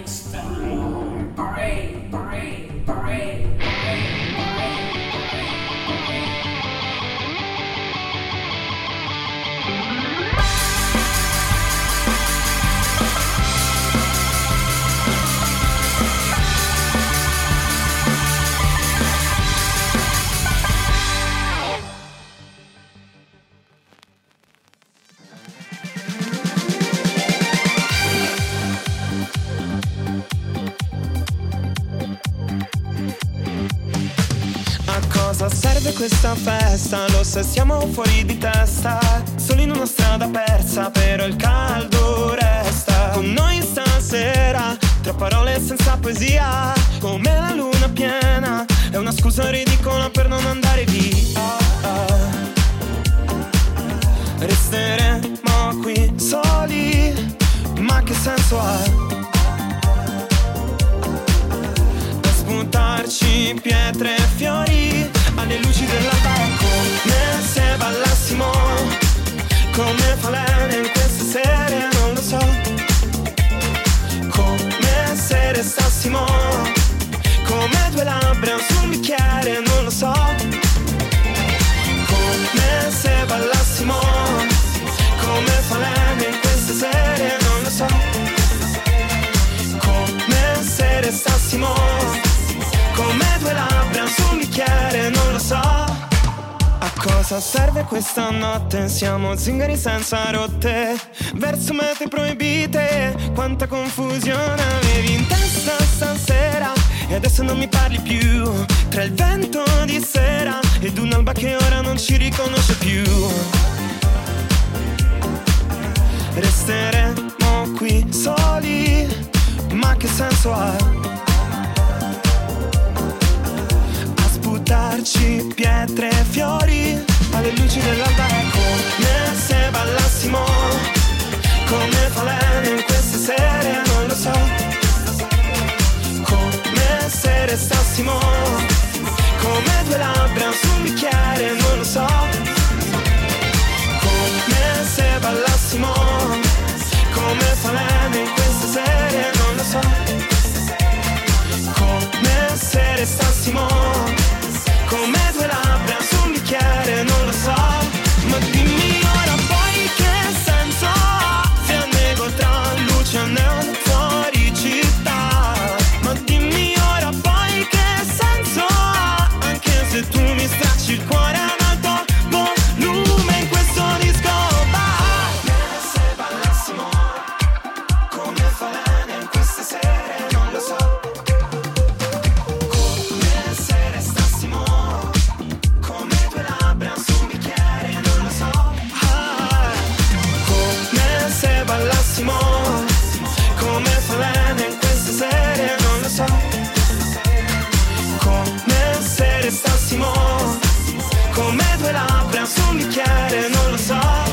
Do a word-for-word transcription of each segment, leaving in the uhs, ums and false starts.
Parade, parade, parade. Cosa serve questa festa? Lo sai, siamo fuori di testa, solo in una strada persa, però il caldo resta. Con noi stasera, tra parole senza poesia, come la luna piena, è una scusa ridicola per non andare via. Resteremo qui soli, ma che senso ha? Sputarci pietre e fiori alle luci dell'alba, come se ballassimo, come fa lei in queste sere, non lo so. Come se restassimo, come due labbra sul bicchiere, non lo so. Come se ballassimo, come fa lei in queste sere, non lo so. Come se restassimo, come due labbra su un bicchiere, non lo so. A cosa serve questa notte? Siamo zingari senza rotte, verso mete proibite. Quanta confusione avevi in testa stasera, e adesso non mi parli più. Tra il vento di sera ed un'alba che ora non ci riconosce più. Resteremo qui soli, ma che senso ha? Buttarci pietre e fiori alle luci dell'alba, come se ballassimo, come fa lei in queste sere, non lo so. Come se restassimo, come due labbra su un bicchiere, non lo so. Come se ballassimo, come fa lei in queste sere, non lo so. Come se restassimo, come due labbra su un bicchiere, non lo so. Ma dimmi ora poi che senso ha se annego tra luce e neon fuori città. Ma dimmi ora poi che senso ha, anche se tu mi stracci il cuore ad alto volume in questo disco bar. Come se ballassimo, come fa lei in queste sere, non lo so. Come fa lei in queste sere, non lo so. Come se restassimo, come due labbra su un bicchiere, non lo so.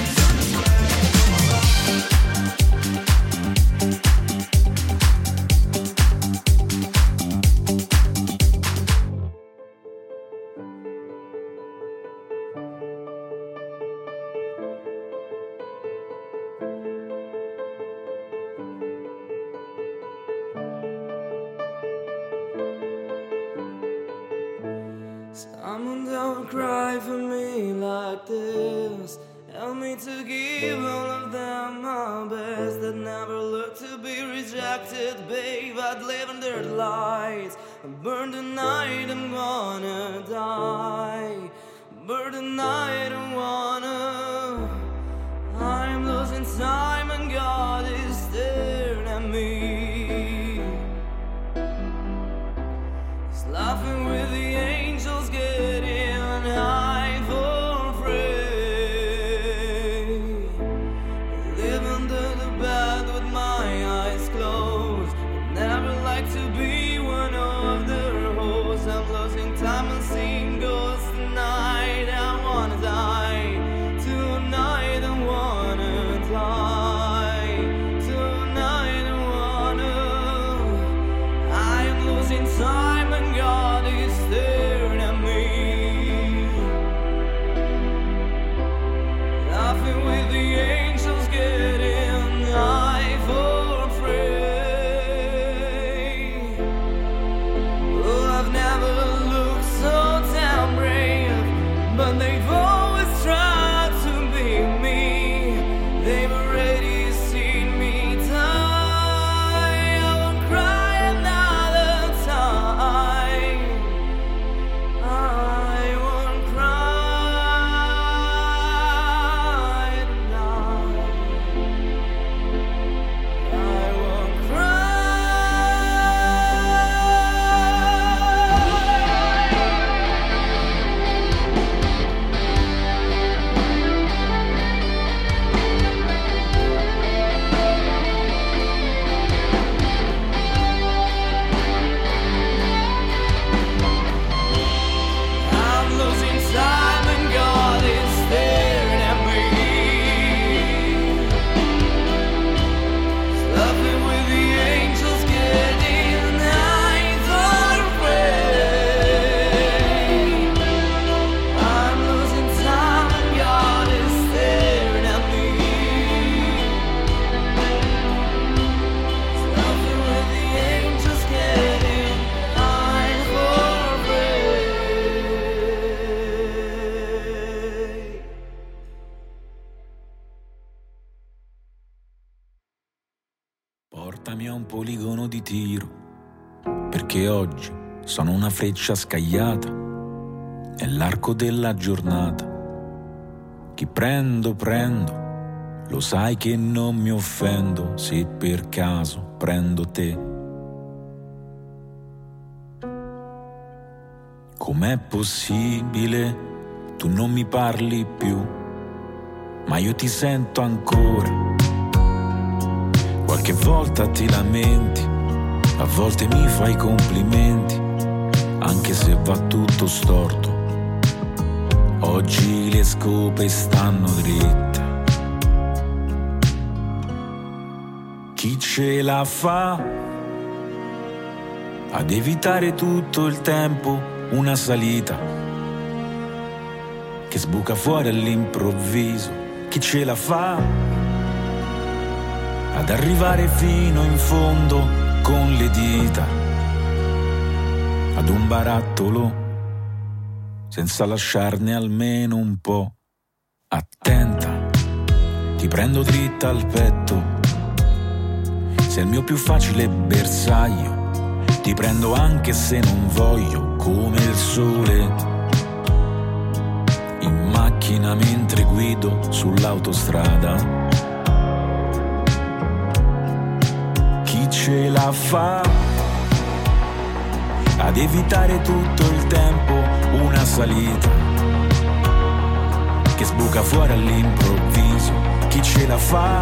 Someone don't cry for me like this. Help me to give all of them my best. That never look to be rejected, babe. I'd live under the lights. Burn the night, I'm gonna die. Burn the night, I wanna. I'm losing time and God is staring at me. He's laughing with the angels getting high for free. Live under the bed with my eyes closed. I'd never like to be one of their hoes. I'm losing time and seeing ghosts tonight. I wanna die to Portami a un poligono di tiro, perché oggi sono una freccia scagliata nell'arco della giornata. Chi prendo, prendo, lo sai che non mi offendo se per caso prendo te. Com'è possibile tu non mi parli più, ma io ti sento ancora. Qualche volta ti lamenti, a volte mi fai complimenti, anche se va tutto storto. Oggi le scope stanno dritte. Chi ce la fa ad evitare tutto il tempo una salita che sbuca fuori all'improvviso? Chi ce la fa ad arrivare fino in fondo con le dita ad un barattolo senza lasciarne almeno un po'? Attenta, ti prendo dritta al petto, sei il mio più facile bersaglio, ti prendo anche se non voglio, come il sole in macchina mentre guido sull'autostrada. Chi ce la fa ad evitare tutto il tempo una salita che sbuca fuori all'improvviso? Chi ce la fa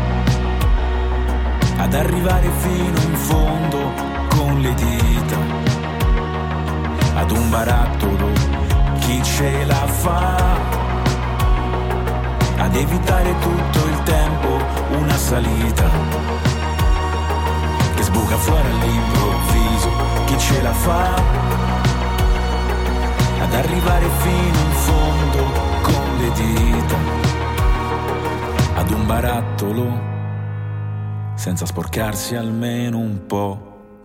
ad arrivare fino in fondo con le dita ad un barattolo? Chi ce la fa ad evitare tutto il tempo una salita che sbuca fuori all'improvviso? Chi ce la fa ad arrivare fino in fondo con le dita ad un barattolo senza sporcarsi almeno un po'?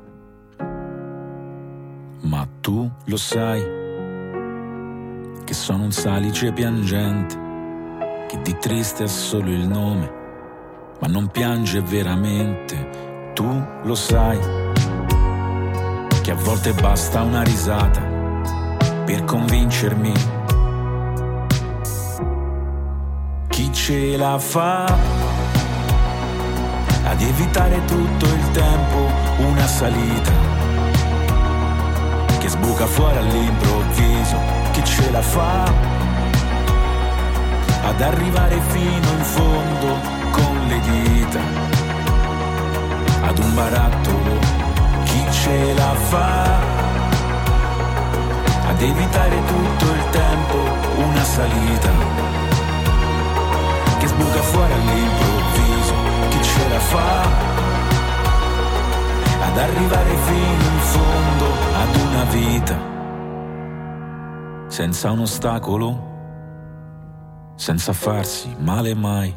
Ma tu lo sai che sono un salice piangente, che di triste è solo il nome, ma non piange veramente. Tu lo sai che a volte basta una risata per convincermi. Chi ce la fa ad evitare tutto il tempo una salita che sbuca fuori all'improvviso? Chi ce la fa ad arrivare fino in fondo con le dita ad un barattolo? Chi ce la fa ad evitare tutto il tempo una salita che sbuca fuori all'improvviso? Chi ce la fa ad arrivare fino in fondo ad una vita senza un ostacolo, senza farsi male mai?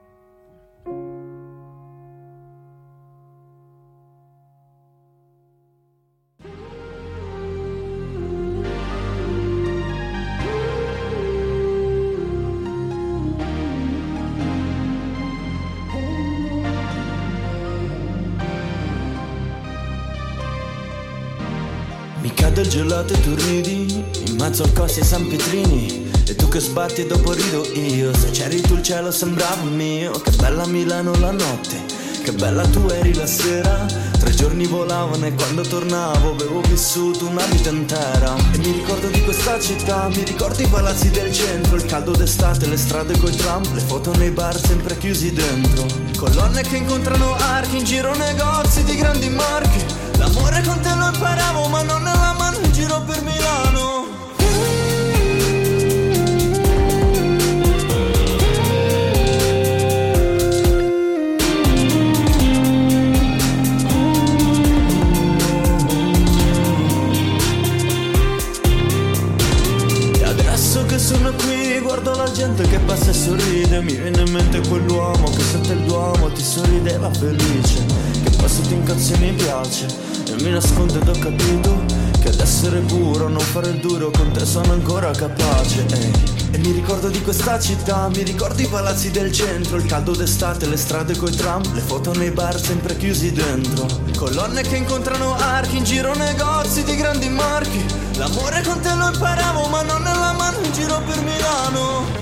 Mi cade il gelato e tu ridi in mezzo al Cosi e San Pietrini, e tu che sbatti e dopo rido io. Se c'eri tu il cielo sembrava mio. Che bella Milano la notte, che bella tu eri la sera. Tre giorni volavano e quando tornavo avevo vissuto una vita intera. E mi ricordo di questa città, mi ricordo i palazzi del centro, il caldo d'estate, le strade coi tram, le foto nei bar sempre chiusi dentro, colonne che incontrano archi, in giro negozi di grandi marchi. L'amore con te lo imparavo ma non nella mano in giro per Milano. E adesso che sono qui guardo la gente che passa e sorride, mi viene in mente quell'uomo che sotto il Duomo ti sorrideva felice, che poi se ti incazzi mi piace. E mi nascondo ed ho capito che ad essere puro, non fare il duro, con te sono ancora capace. Ehi, E mi ricordo di questa città, mi ricordo i palazzi del centro, il caldo d'estate, le strade coi tram, le foto nei bar sempre chiusi dentro, colonne che incontrano archi, in giro negozi di grandi marchi. L'amore con te lo imparavo ma non nella mano, in giro per Milano.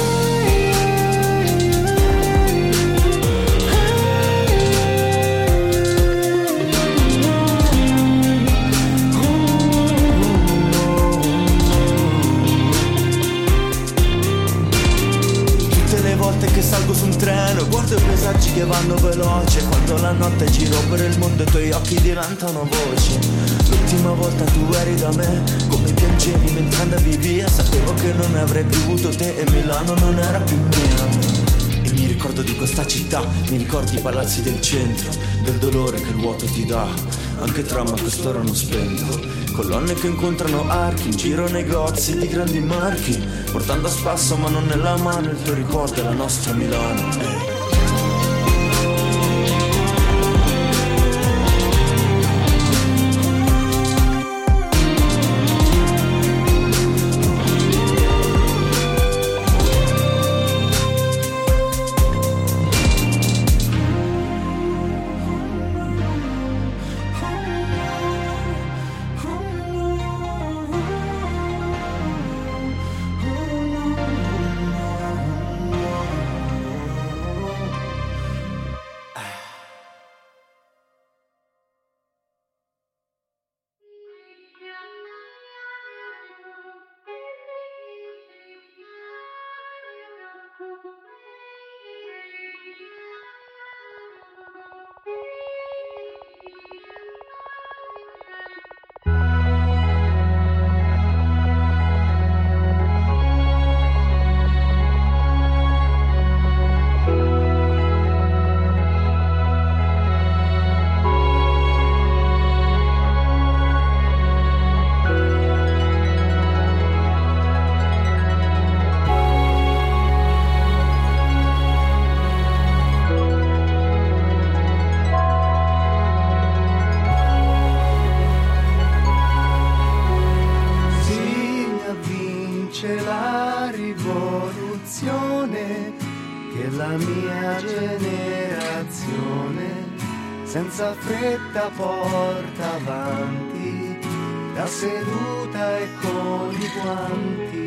Che salgo su un treno, guardo i paesaggi che vanno veloce, quando la notte giro per il mondo i tuoi occhi diventano voci. L'ultima volta tu eri da me, come piangevi mentre andavi via, sapevo che non avrei più avuto te e Milano non era più mia. E mi ricordo di questa città, mi ricordo i palazzi del centro, del dolore che il vuoto ti dà, anche tram a quest'ora non spento, colonne che incontrano archi, in giro negozi di grandi marchi, portando a spasso ma non nella mano il tuo ricordo e la nostra Milano. Hey. Senza fretta porta avanti, da seduta e con i guanti.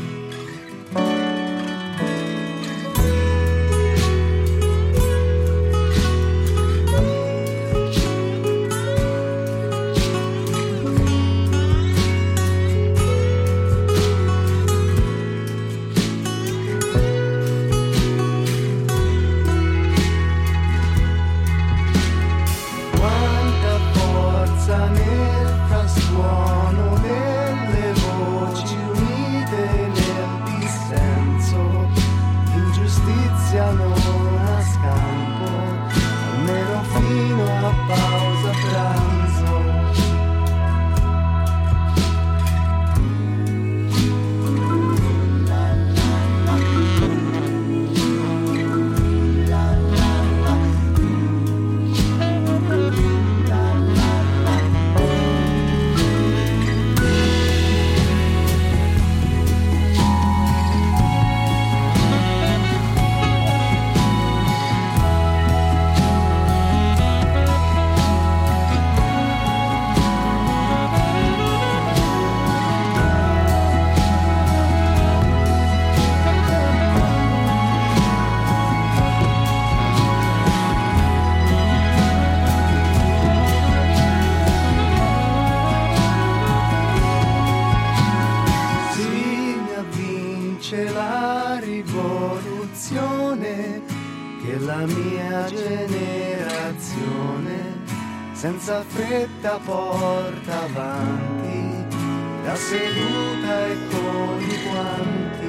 Senza fretta porta avanti, da seduta e con i guanti.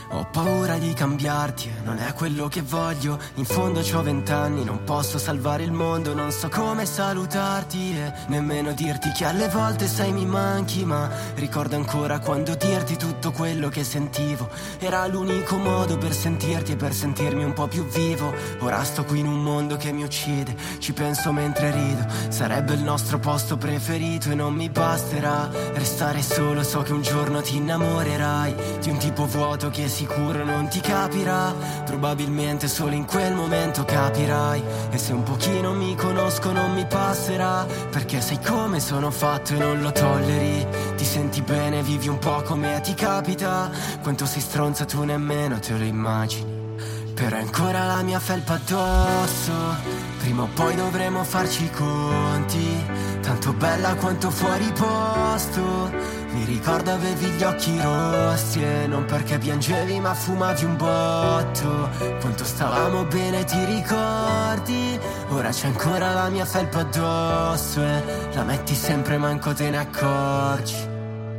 Ho paura di cambiarti, non è quello che voglio. In fondo c'ho vent'anni, non posso salvare il mondo. Non so come salutarti e nemmeno dirti che alle volte sai mi manchi. Ma ricordo ancora quando dirti tutto quello che sentivo. Era l'unico modo per sentirti e per sentirmi un po' più vivo. Ora sto qui in un mondo che mi uccide, ci penso mentre rido. Sarebbe il nostro posto preferito e non mi basterà restare solo. So che un giorno ti innamorerai di un tipo vuoto che sicuro non ti capirà. Probabilmente solo in quel momento capirai. E se un pochino mi conosco non mi passerà, perché sai come sono fatto e non lo tolleri. Ti senti bene, vivi un po' come ti capita. Quanto sei stronza tu nemmeno te lo immagini. Però è ancora la mia felpa addosso. Prima o poi dovremo farci i conti. Tanto bella quanto fuori posto. Mi ricordo avevi gli occhi rossi e non perché piangevi ma fumavi un botto. Quanto stavamo bene ti ricordi? Ora c'è ancora la mia felpa addosso e la metti sempre manco te ne accorgi.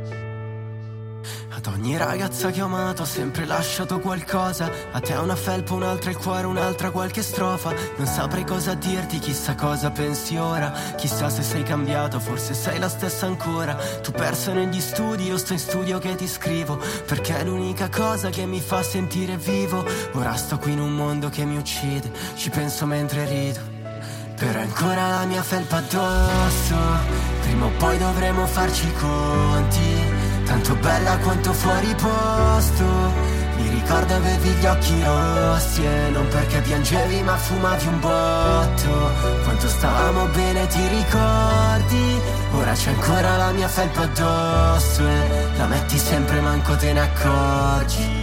Ad ogni ragazza che ho amato ho sempre lasciato qualcosa. A te una felpa, un'altra il cuore, un'altra qualche strofa. Non saprei cosa dirti, chissà cosa pensi ora. Chissà se sei cambiato, forse sei la stessa ancora. Tu persa negli studi, io sto in studio che ti scrivo, perché è l'unica cosa che mi fa sentire vivo. Ora sto qui in un mondo che mi uccide, ci penso mentre rido. Però è ancora la mia felpa addosso. Prima o poi dovremo farci i conti. Tanto bella quanto fuori posto. Mi ricordo avevi gli occhi rossi e non perché piangevi ma fumavi un botto. Quanto stavamo bene ti ricordi? Ora c'è ancora la mia felpa addosso e la metti sempre manco te ne accorgi.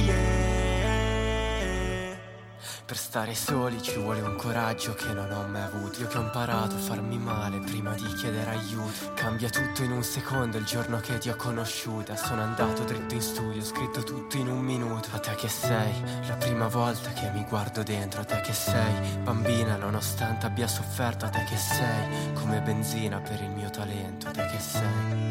Per stare soli ci vuole un coraggio che non ho mai avuto. Io che ho imparato a farmi male prima di chiedere aiuto. Cambia tutto in un secondo il giorno che ti ho conosciuta. Sono andato dritto in studio, ho scritto tutto in un minuto. A te che sei la prima volta che mi guardo dentro. A te che sei bambina nonostante abbia sofferto. A te che sei come benzina per il mio talento. A te che sei.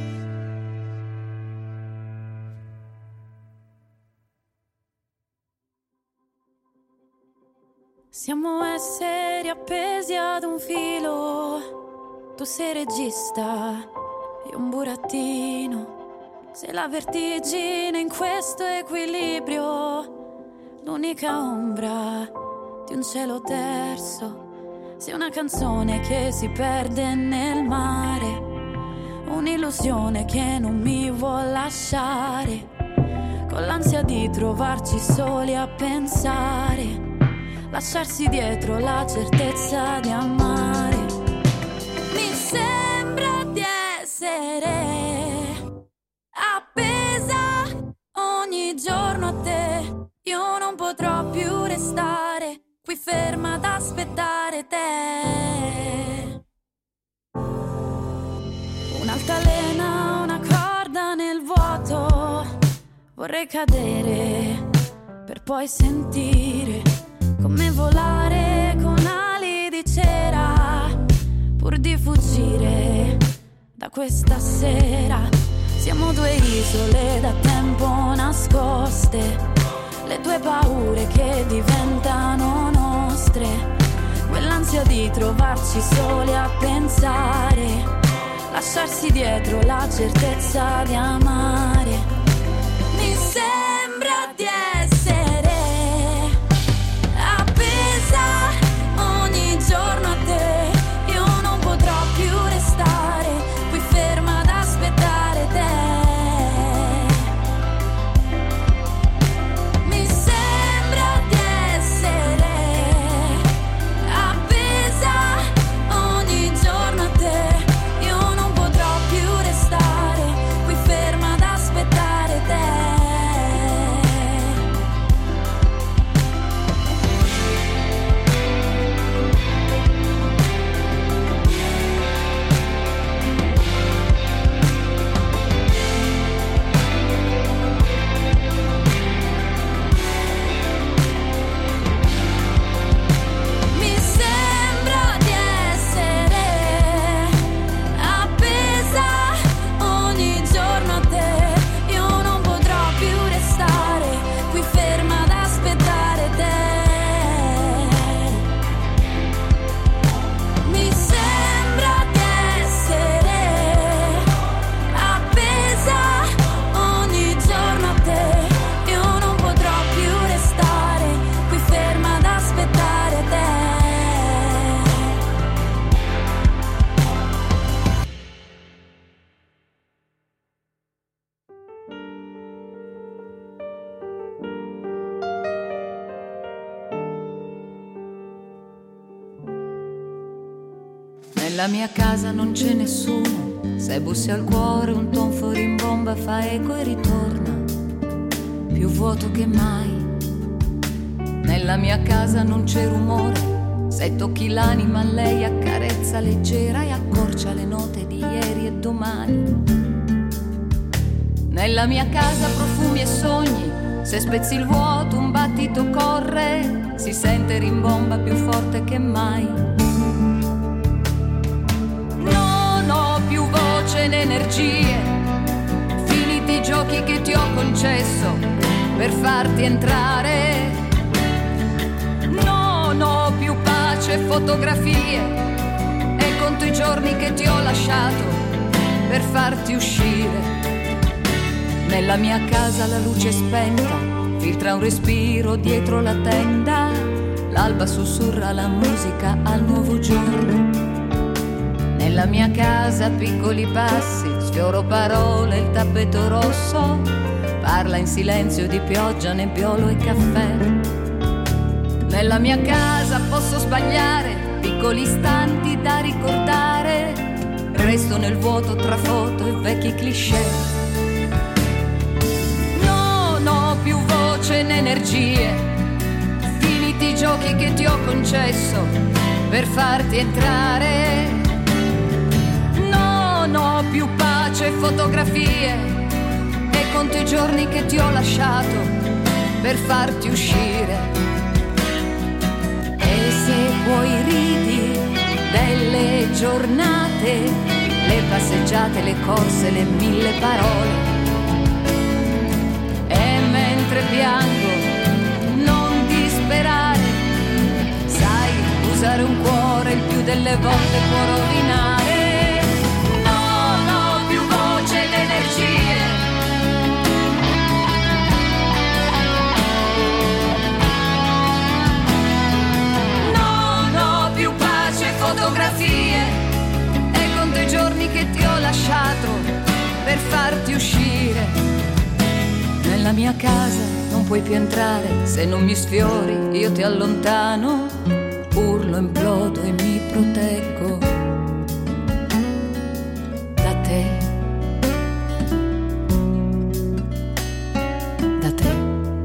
Siamo esseri appesi ad un filo. Tu sei regista, io un burattino. Sei la vertigine in questo equilibrio. L'unica ombra di un cielo terzo. Sei una canzone che si perde nel mare. Un'illusione che non mi vuol lasciare. Con l'ansia di trovarci soli a pensare. Lasciarsi dietro la certezza di amare. Mi sembra di essere appesa ogni giorno a te. Io non potrò più restare qui ferma ad aspettare te. Un'altalena, una corda nel vuoto. Vorrei cadere per poi sentire come volare con ali di cera, pur di fuggire da questa sera. Siamo due isole da tempo nascoste, le tue paure che diventano nostre, quell'ansia di trovarci soli a pensare, lasciarsi dietro la certezza di amare. Mi sembra di essere ogni giorno a te. Io non potrò più restare qui ferma ad aspettare te. Mi sembra di essere appesa ogni giorno a te. Io non potrò più restare qui ferma ad aspettare te. Nella mia casa non c'è nessuno, se bussi al cuore un tonfo rimbomba, fa eco e ritorna, più vuoto che mai. Nella mia casa non c'è rumore, se tocchi l'anima lei accarezza leggera e accorcia le note di ieri e domani. Nella mia casa profumi e sogni, se spezzi il vuoto un battito corre, si sente rimbomba più forte che mai. Non ho più voce né energie, finiti i giochi che ti ho concesso per farti entrare. Non ho più pace, fotografie e conto i giorni che ti ho lasciato per farti uscire. Nella mia casa la luce è spenta, filtra un respiro dietro la tenda, l'alba sussurra la musica al nuovo giorno. Nella mia casa piccoli passi, sfioro parole, il tappeto rosso, parla in silenzio di pioggia, nebbiolo e caffè. Nella mia casa posso sbagliare, piccoli istanti da ricordare, resto nel vuoto tra foto e vecchi cliché. Più voce né energie, finiti i giochi che ti ho concesso per farti entrare. Non ho più pace, fotografie e conto i giorni che ti ho lasciato per farti uscire. E se puoi ridi delle giornate, le passeggiate, le corse, le mille parole. Mentre piango, non disperare, sai, usare un cuore il più delle volte può rovinare. Non ho più voce né energie, non ho più pace, fotografie e conto i giorni che ti ho lasciato per farti uscire. Nella mia casa non puoi più entrare, se non mi sfiori io ti allontano, urlo, implodo e mi proteggo da te, da te.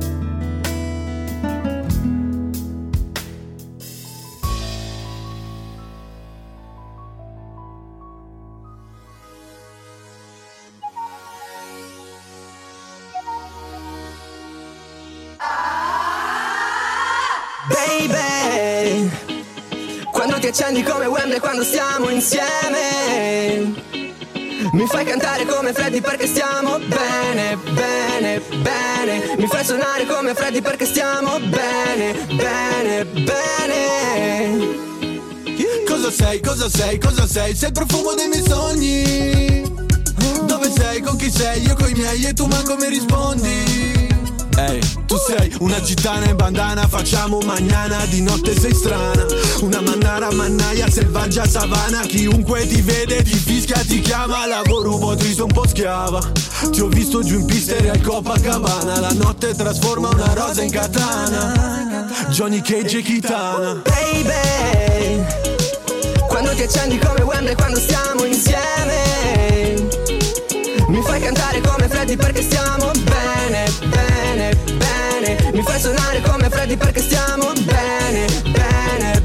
Baby, quando ti accendi come Wembley quando stiamo insieme, mi fai cantare come Freddy perché stiamo bene, bene, bene. Mi fai suonare come Freddy perché stiamo bene, bene, bene. Cosa sei, cosa sei, cosa sei? Sei il profumo dei miei sogni. Dove sei, con chi sei? Io coi miei e tu manco mi rispondi. Ehi, hey, tu sei una gitana in bandana, facciamo magnana, di notte sei strana. Una mannara mannaia, selvaggia savana, chiunque ti vede ti fischia, ti chiama. Lavoro un po' triste, un po' schiava. Ti ho visto giù in pista e al Copacabana. La notte trasforma una rosa in katana. Johnny Cage e Kitana. Baby, quando ti accendi come Wembley quando stiamo insieme, mi fai cantare come Freddy perché stiamo bene, bene, bene. Mi fai suonare come Freddy perché stiamo bene, bene,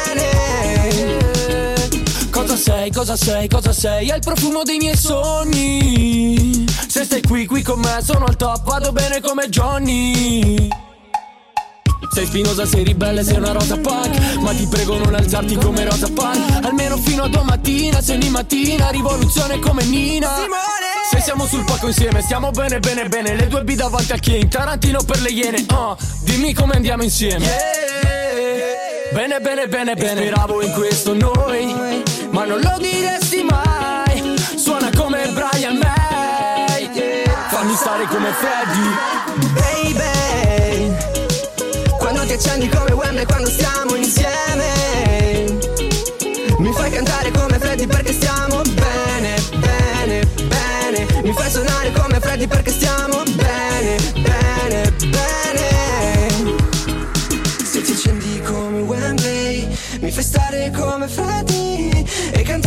bene. Cosa sei, cosa sei, cosa sei? Hai il profumo dei miei sogni. Se stai qui, qui con me sono al top, vado bene come Johnny. Sei spinosa, sei ribelle, sei una rosa punk, ma ti prego non alzarti come Rosa Punk. Almeno fino a domattina, se ogni mattina rivoluzione come Nina Simone. Se siamo sul palco insieme, stiamo bene, bene, bene. Le due B davanti al King, Tarantino per le iene. uh, Dimmi come andiamo insieme. yeah. Bene, bene, bene, bene. Speravo in questo noi, ma non lo diresti mai. Suona come Brian May, yeah. Fammi stare come Freddy. Baby, quando ti accendi come Wembley quando stiamo insieme, mi fai cantare come Freddy perché stiamo bene, bene, bene. Mi fai suonare come Freddy perché stiamo bene, bene, bene. Se ti accendi come Wembley, mi fai stare come Freddy e cantare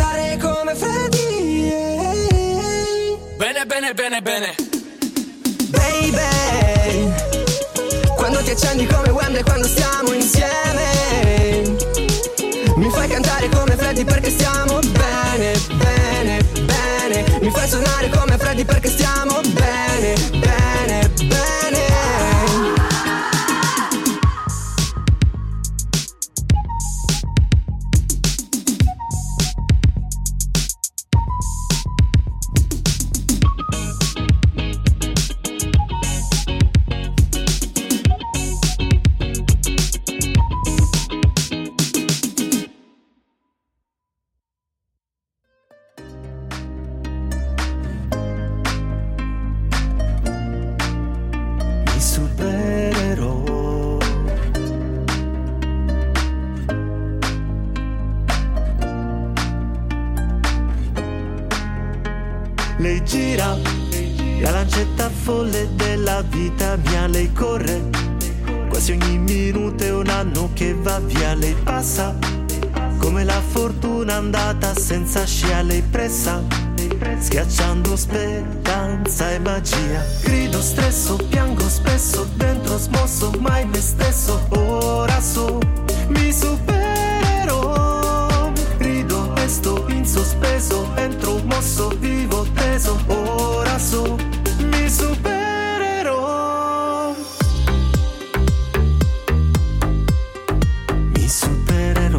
bene, bene, bene. Baby, quando ti accendi come Wembley quando stiamo insieme, mi fai cantare come Freddy perché stiamo bene, bene, bene. Mi fai suonare come Freddy perché stiamo bene, bene, bene. Lei gira, la lancetta folle della vita mia, lei corre, quasi ogni minuto è un anno che va via. Lei passa, come la fortuna andata senza scia, lei pressa, schiacciando speranza e magia. Grido, stresso, piango spesso, dentro smosso, mai me stesso. Ora so, mi supererò, grido e sto in sospeso, entro mosso, vivo teso. Ora so, mi supererò, mi supererò.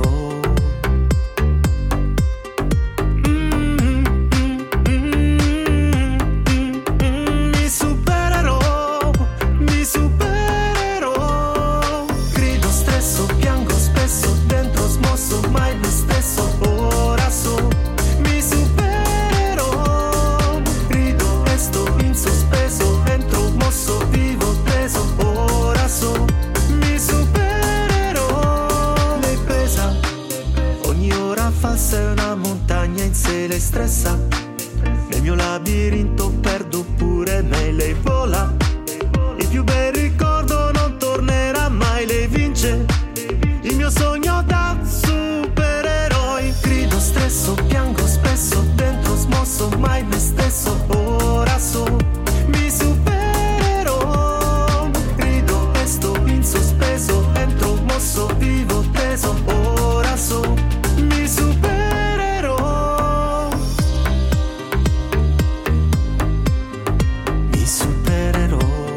È una montagna in sé, lei stressa, nel mio labirinto perdo pure me. Lei vola, il più bel ricordo non tornerà mai. Lei vince il mio sogno da supereroi. Grido, stresso, piango spesso, dentro smosso, mai me stesso. Ora so, mi supererò, grido e sto in sospeso, entro mosso, vivo teso. Ora so, mi supererò, mi supererò.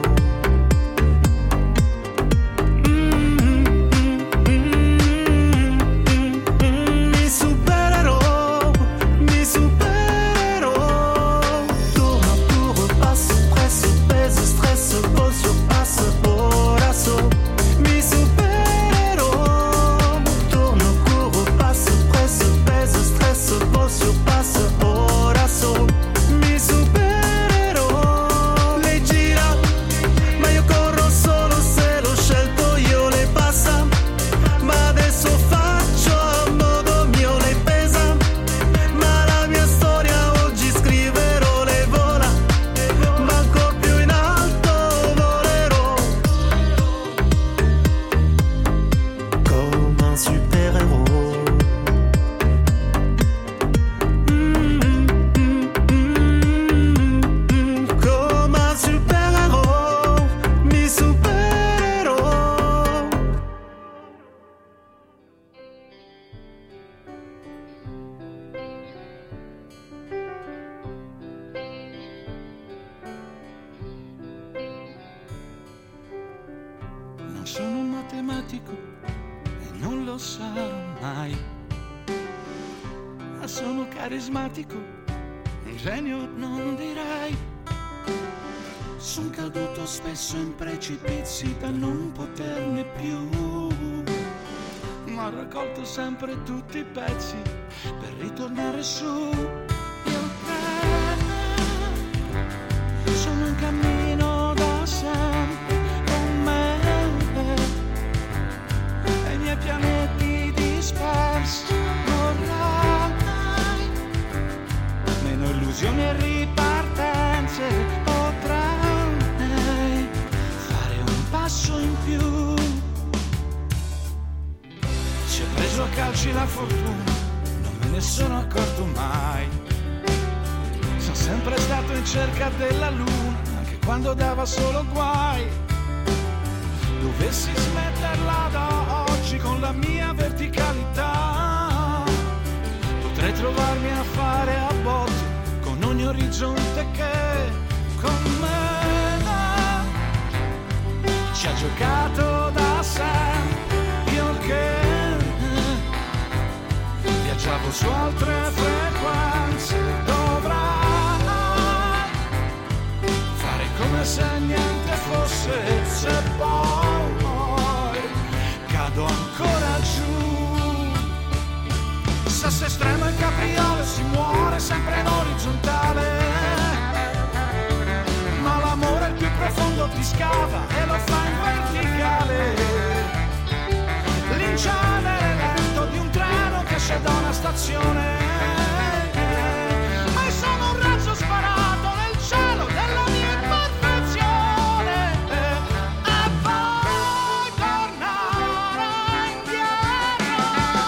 Mm, mm, mm, mm, mm, mi supererò, mi supererò. Tourne autour, passe, presse, pèse, stress, pose sur passe. Ora so, mi supererò. Tourne autour, passe, presse, pèse, stress, pose sur passe. Ora so, mi supererò. Lei gira, ma io corro solo se l'ho scelto io. Lei passa, ma adesso faccio a modo mio. Lei pesa, ma la mia storia oggi scriverò. Lei vola, ma ancor più in alto volerò, come un super-héros. Mm, mm, mm, mm, come un super-héros, mi supererò. Non sono un matematico e non lo sarò mai, ma sono carismatico, un genio non direi. Son caduto spesso in precipizi da non poterne più, ma ho raccolto sempre tutti i pezzi per ritornare su. Io te sono in cammino da sempre con me e i miei pianeti dispersi. Vorrai meno illusioni e ripartenze, potrai fare un passo in più. Ci ho preso a calci la fortuna, non me ne sono accorto mai. Sono sempre stato in cerca della luna, anche quando dava solo guai. Dovessi smetterla da oggi con la mia verticalità, potrei trovarmi a fare a botte con ogni orizzonte che con me ci ha giocato da sempre. Io che viaggiavo su altre frequenze, dovrà fare come se niente fosse, se poi cado ancora giù. Sesso estremo e capriole, si muore sempre in orizzontale, ma l'amore il più profondo ti scava e lo fa in verticale. L'inciamere lento di un treno che esce da una stazione, ma sono un razzo sparato nel cielo della mia imperfezione, e poi tornare indietro.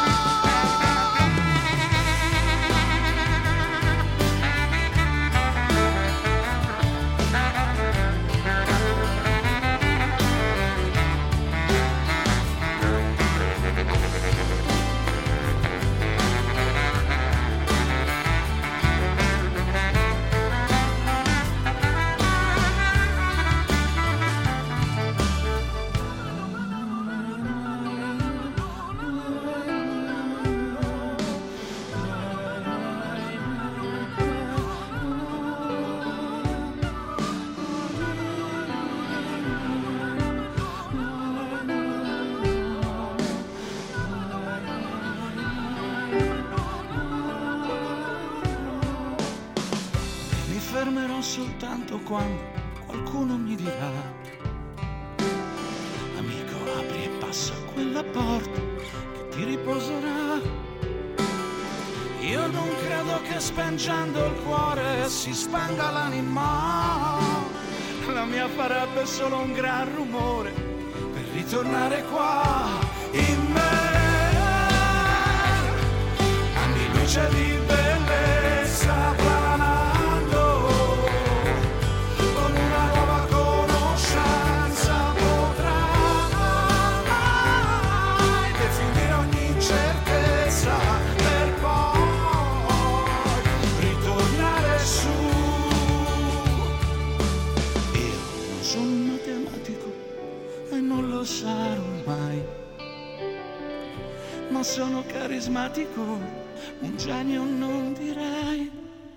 Soltanto quando qualcuno mi dirà: amico, apri e passa quella porta che ti riposerà. Io non credo che spengendo il cuore si spenga l'anima, la mia farebbe solo un gran rumore per ritornare qua in me. Anni luce di bellezza planando, lo sarò mai, ma sono carismatico, un genio non direi.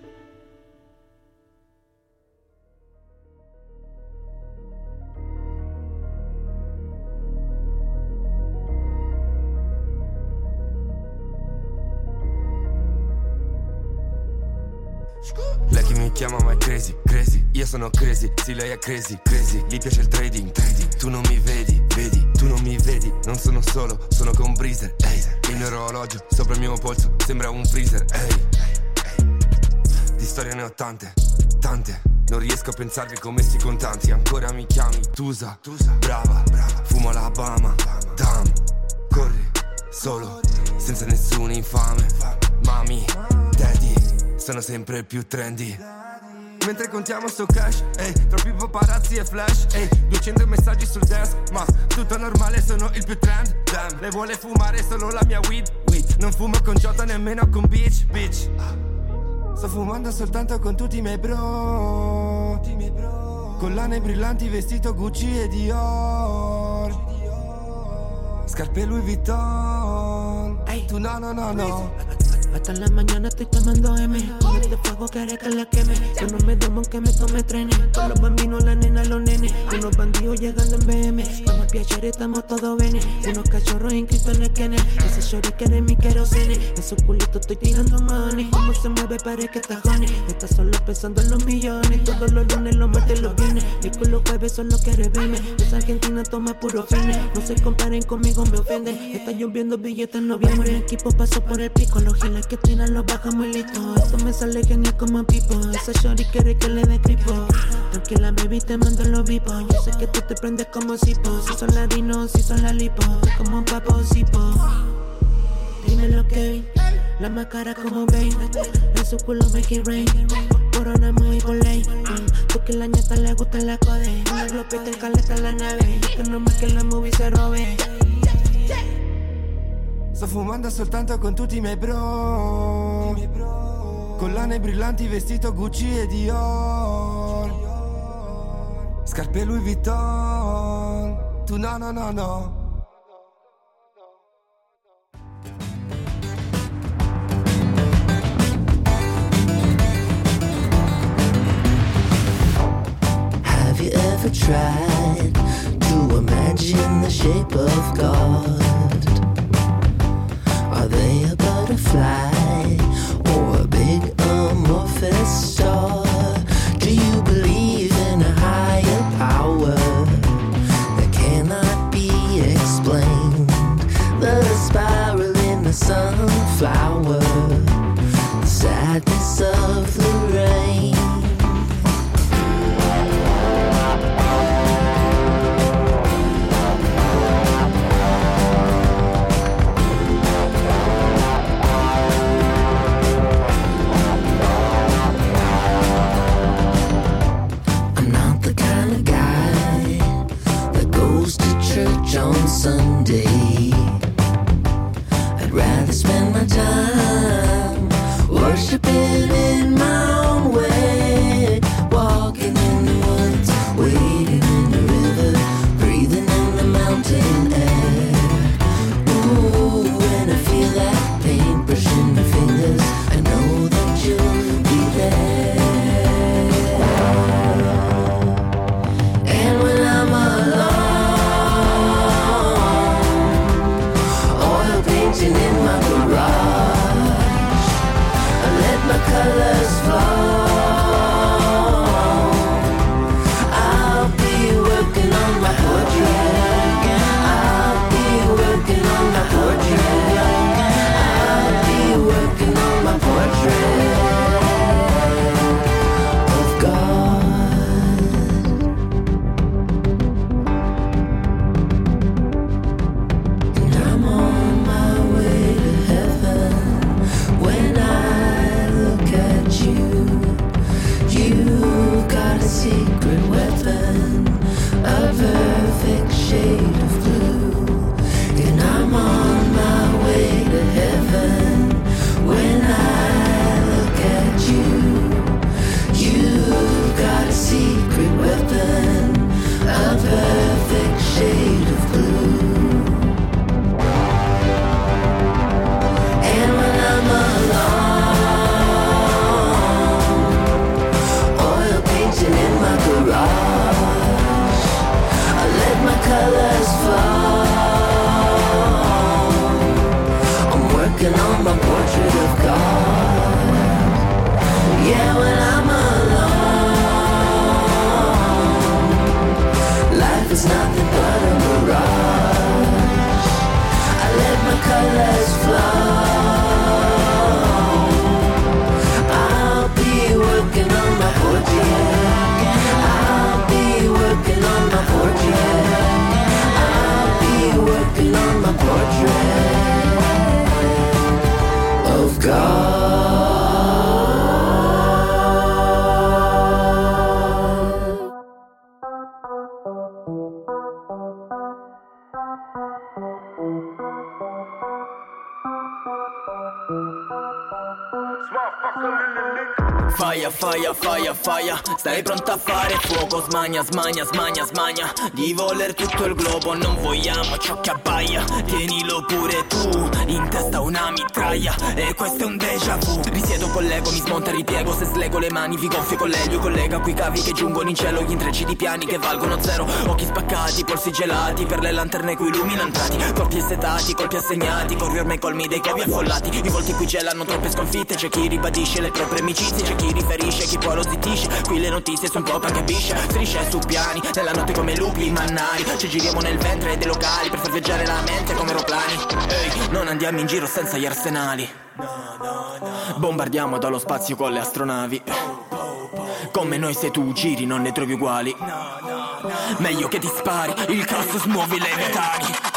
Lei che mi chiama ma è crazy, crazy. Io sono crazy, sì lei è crazy, crazy. Gli piace il trading, trading. Tu non mi vedi, vedi, tu non mi vedi. Non sono solo, sono con Breezer, ehi. Il mio orologio sopra il mio polso sembra un freezer, ehi. Di storie ne ho tante, tante. Non riesco a pensarvi come sti contanti. Ancora mi chiami Tusa, Tusa. Brava, brava. Fumo la Bama, damn. Corri, solo, senza nessun infame. Mami, daddy, sono sempre più trendy. Mentre contiamo sto cash, ehi, troppi paparazzi e flash, ehi, duecento messaggi sul desk, ma tutto normale, sono il più trend, damn. Lei vuole fumare solo la mia weed, weed. Non fumo con Jota nemmeno con bitch, bitch. Sto fumando soltanto con tutti i miei bro, tutti i miei bro. Collane brillanti, vestito Gucci e Dior, scarpe Louis Vuitton. Ehi, tu no, no, no, no. Hasta la mañana estoy tomando M. Con este fuego quiere que la queme. Yo no me duermo aunque me tome trenes. Con los bambinos, la nena, los nenes. Unos bandidos llegando en B M. Como el piacere estamos todos venes. Unos cachorros inscritos en el kennel. Ese shorty quiere mi querosene. En su culito estoy tirando money. Como se mueve parece que está honey. Está solo pensando en los millones. Todos los lunes, los martes, los viernes. Y con los jueves solo quiere verme. Esa Argentina toma puro fines. No se comparen conmigo, me ofenden. Está lloviendo billetes en noviembre. El equipo pasó por el pico. Los giles que tiran los bajamos y listo. Esto me sale genial como pipo. Esa shorty quiere que le dé gripo. Tranquila baby, te mando los vipos. Yo sé que tú te prendes como cipo. Si son ladinos, si son la lipo. Como un papo cipo. Dime lo que vi. La más cara como Bane. En su culo make it rain. coronamos y por ley. Mm, porque la ñata le gusta la code. Una glopeta en caleta en la nave. Y che non è che la movie se robe. Sto fumando soltanto con tutti i miei bro, collane brillanti, vestito Gucci e Dior, scarpe Louis Vuitton. Tu no no no no. Have you ever tried to imagine the shape of God? Are they a butterfly or a big amorphous star? Do you believe in a higher power that cannot be explained? The spiral in the sunflower, the sadness of the rain. On Sunday, I'd rather spend my time worshiping in my own way, walking in the woods, wading in the river, breathing in the mountain air. Ooh, when I feel that pain brushing my fingers, I know that you'll be there. And when I'm alone, in my garage, I let my colors flow. I'll be working on my portrait. I'll be working on my portrait. I'll be working on my portrait of God. And I'm on when I look at you, you've got a secret weapon, a perfect shade of blue. And I'm on my way to heaven. When I look at you, you've got a secret weapon, a perfect shade of blue. And when I'm alone, oil painting in my garage, I let my colors fall. I'm working on my portrait of God. Yeah, when I'm alone, life is nothing but a mirage. I let my colors flow. I'll be working on my portrait. I'll be working on my portrait. I'll be working on my portrait of God. Faia, faia, faia, faia, stai pronta a fare fuoco. Smania, smania, smania, smania di voler tutto il globo. Non vogliamo ciò che abbaia, tienilo pure tu. In testa una mitraia e questo è un déjà vu. Risiedo con l'ego, mi smonta, ripiego. Se slego le mani vi gonfio con l'elio. Collega qui cavi che giungono in cielo, gli intrecci di piani che valgono zero. Occhi spaccati, polsi gelati per le lanterne cui illuminantati. Corpi assetati, colpi assegnati, corri ormai colmi dei covi affollati. I volti qui gelano troppe sconfitte, c'è chi ribadisce le proprie amicizie, c'è chi riferisce, chi poi lo zittisce. Qui le notizie son poco anche bisce, strisce su piani, nella notte come lupi mannari. Ci giriamo nel ventre dei locali per far viaggiare la mente come aeroplani. Ehi, non andiamo in giro senza gli arsenali. Bombardiamo dallo spazio con le astronavi. Come noi se tu giri non ne trovi uguali. Meglio che ti spari, il caos smuovi le metani.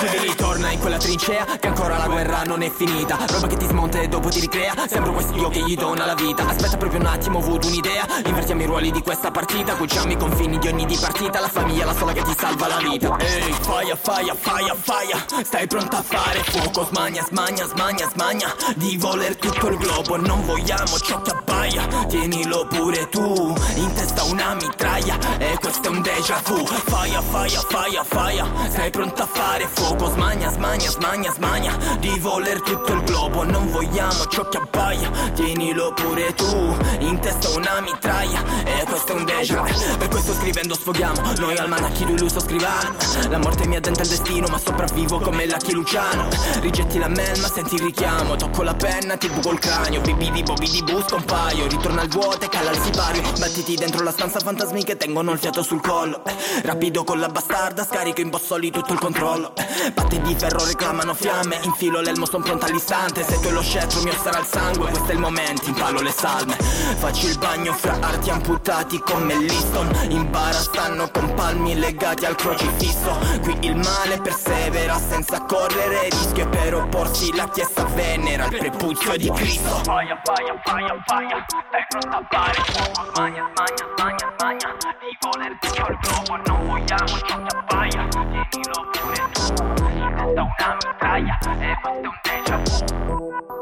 Quindi ritorna in quella trincea che ancora la guerra non è finita. Roba che ti smonta e dopo ti ricrea. Sembro questo io che gli dona la vita. Aspetta proprio un attimo, ho avuto un'idea. Invertiamo i ruoli di questa partita. Cuciamo i confini di ogni dipartita. La famiglia è la sola che ti salva la vita. Ehi, faia, faia, faia, faia. Stai pronta a fare fuoco. Smania, smania, smania, smania di voler tutto il globo. Non vogliamo ciò che abbaia. Tienilo pure tu. In testa una mitraia e questo è un déjà vu. Faia, faia, faia, faia. Stai pronta a fare fuoco. Smania, smania, smania, smania di voler tutto il globo. Non vogliamo ciò che abbaia. Tienilo pure tu. In testa una mitraia e questo è un déjà vu. Per questo scrivendo sfoghiamo. Noi almanacchi, lui sto scrivano. La morte mi addenta il destino ma sopravvivo come Lucky Luciano. Rigetti la melma, senti il richiamo. Tocco la penna, ti buco il cranio. Bibidi bobidi bu, scompaio. Ritorno al vuoto e cala il sipario. Battiti dentro la stanza, fantasmi che tengono il fiato sul collo. Rapido con la bastarda, scarico in bossoli tutto il controllo. Batte di ferro reclamano fiamme. Infilo l'elmo, son pronta all'istante. Se tu e lo scettro mio sarà il sangue. Questo è il momento, impalo le salme. Faccio il bagno fra arti amputati come Liston. In bara stanno con palmi legati al crocifisso. Qui il male persevera senza correre rischio. E per opporsi la chiesa venera il prepuzio di Cristo. Faia, faia, faia, faia. Stai pronta a fare fuoco. Smania, smania, smania, smania di voler tutto il globo. Non vogliamo ciò che abbaia. Tienilo pure tu. In testa una mitraia e questo è un déjà vu.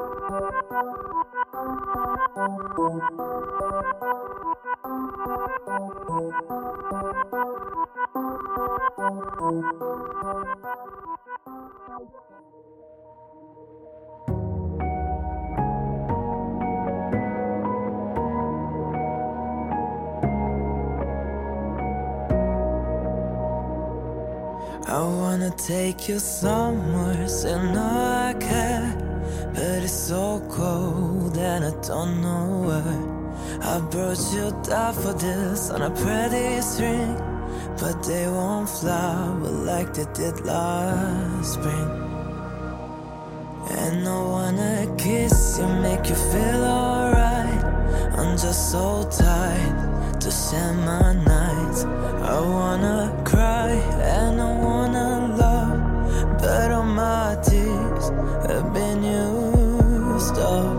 I wanna take you somewhere, say no I can't, but it's so cold and I don't know where. I brought you daffodils on a pretty string, but they won't flower like they did last spring. And I wanna kiss you, make you feel alright. I'm just so tired to share my nights. I wanna cry and I wanna love, but all my tears have been used up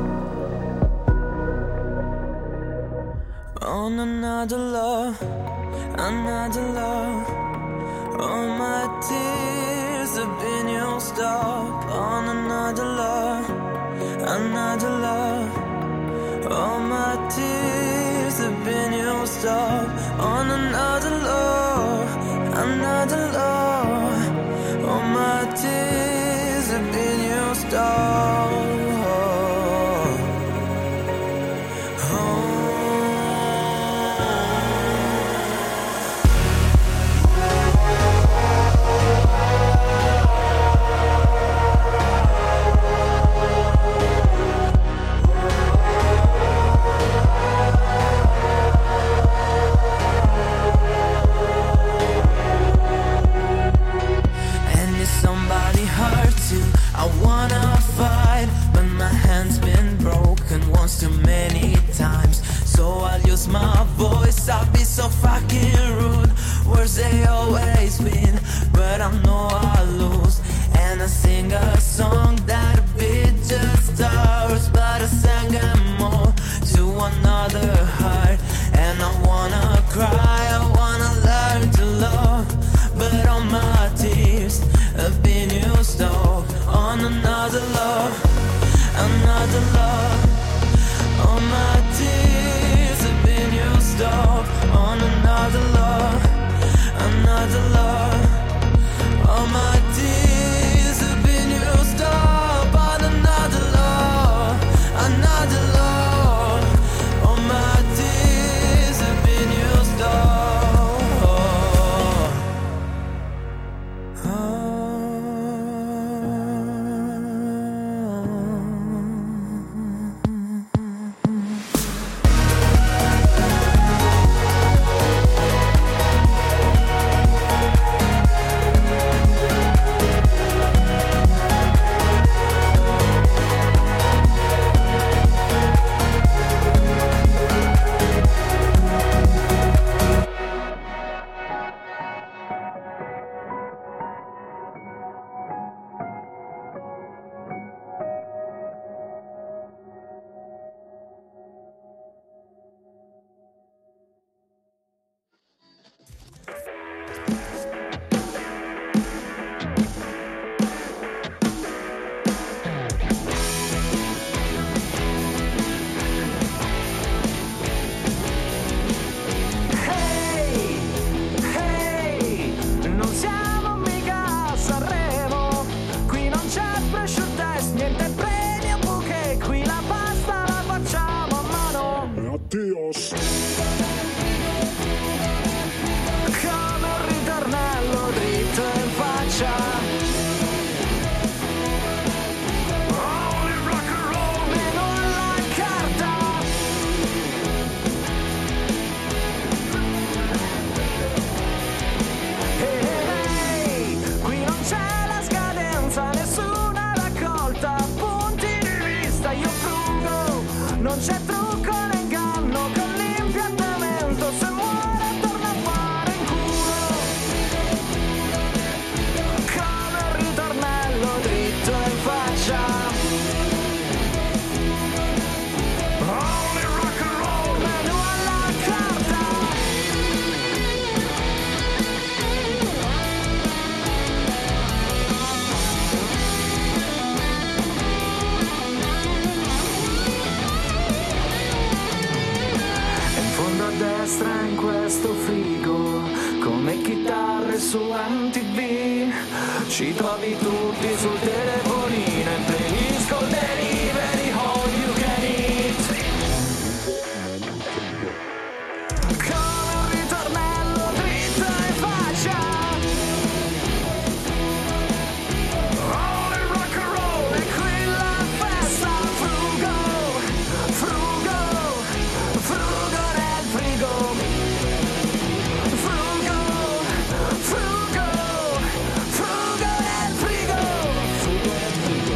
on another love, another love. All my tears have been used up on another love, another love. All my tears have been used up on another love, another love. All my tears have been used up. I wanna fight, but my hand's been broken once too many times. So I'll use my voice, I'll be so fucking rude. Words they always win, but I know I'll lose. And I sing a song that beat just ours, but I sang them all to another heart. And I wanna cry, I wanna learn to love, but all my tears have been used up on another love, another love. All my tears have been used up on another love, another love. All my tears have been used up on another love, another love. All my tears have been used up. Oh, oh. su M T V, ci trovi tutti sul telefonino e prenisco delivery all you can eat. Come un ritornello dritto in faccia, all il rock and roll e qui la festa. Frugo, frugo, frugo nel frigo. Frugo, frugo, frugo nel frigo. Frugo nel frigo.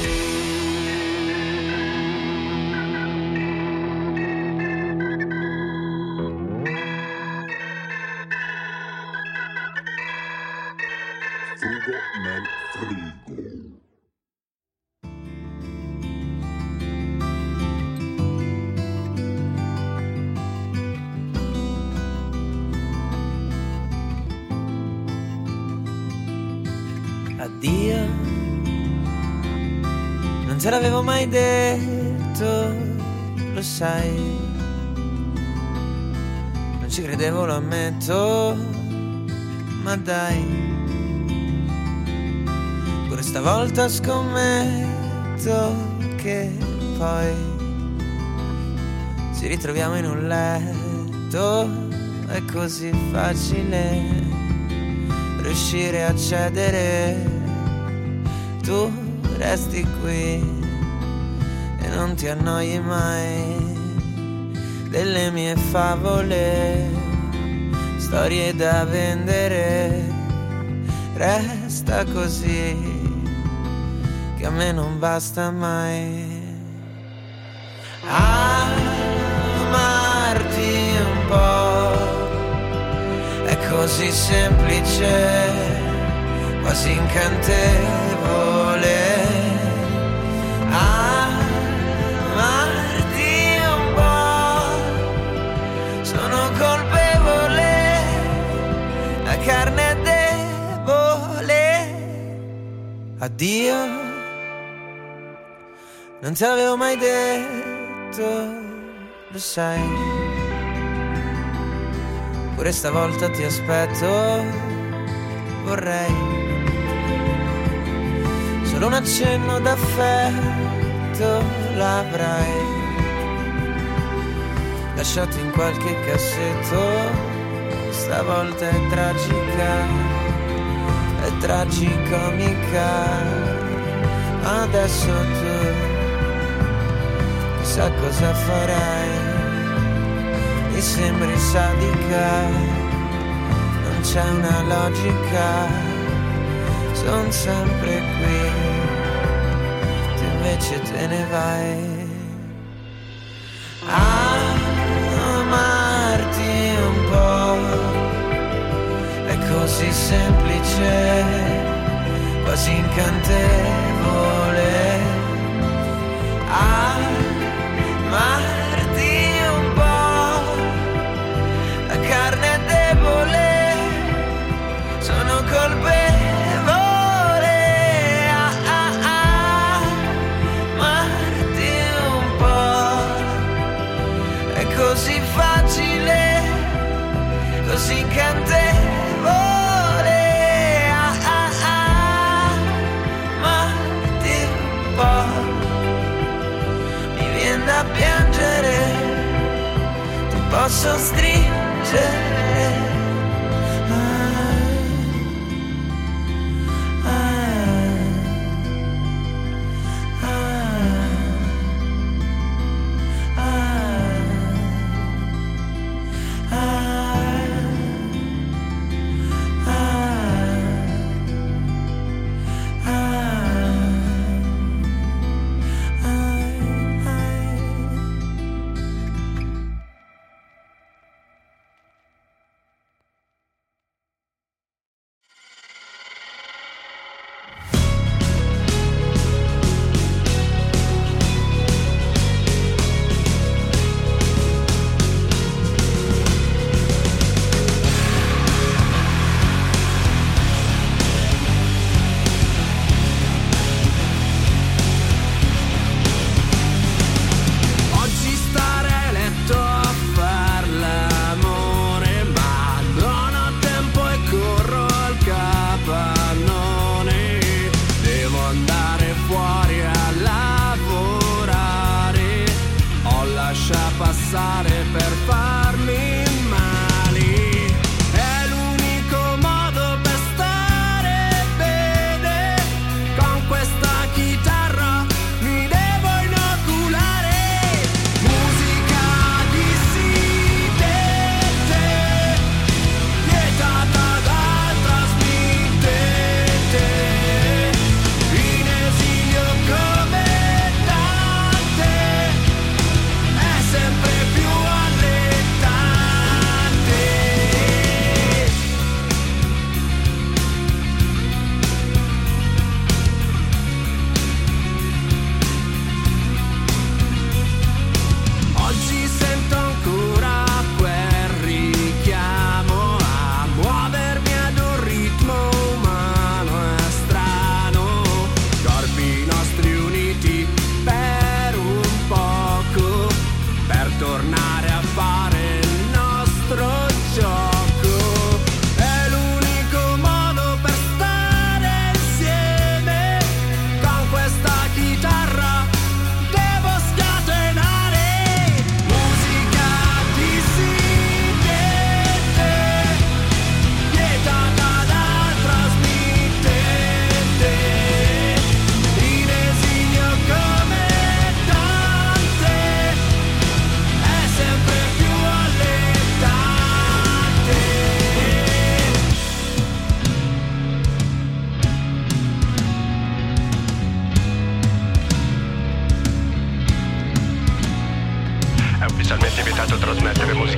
Frugo nel frigo. Addio, non te l'avevo mai detto, lo sai, non ci credevo, lo ammetto, ma dai, pure stavolta scommetto che poi ci ritroviamo in un letto, è così facile riuscire a cedere. Tu resti qui e non ti annoi mai delle mie favole, storie da vendere. Resta così che a me non basta mai amarti un po', è così semplice, quasi incantevole. Amarti un po', sono colpevole, la carne è debole. Addio, non te l'avevo mai detto, lo sai, pure stavolta ti aspetto, vorrei solo un accenno d'affetto, l'avrai lasciato in qualche cassetto. Stavolta è tragica, è tragicomica. Adesso tu chissà cosa farai, mi sembri sadica, non c'è una logica. Son sempre qui, tu invece te ne vai. Amarti un po', è così semplice, quasi incantevole. Amarti un po', la carne è debole, sono colpevole. Così facile, così incantevole. Ah, ah, ah, ma ti un po' mi viene da piangere, ti posso stringere.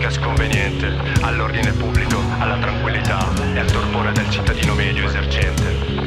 sia sconveniente all'ordine pubblico, alla tranquillità e al torpore del cittadino medio esercente.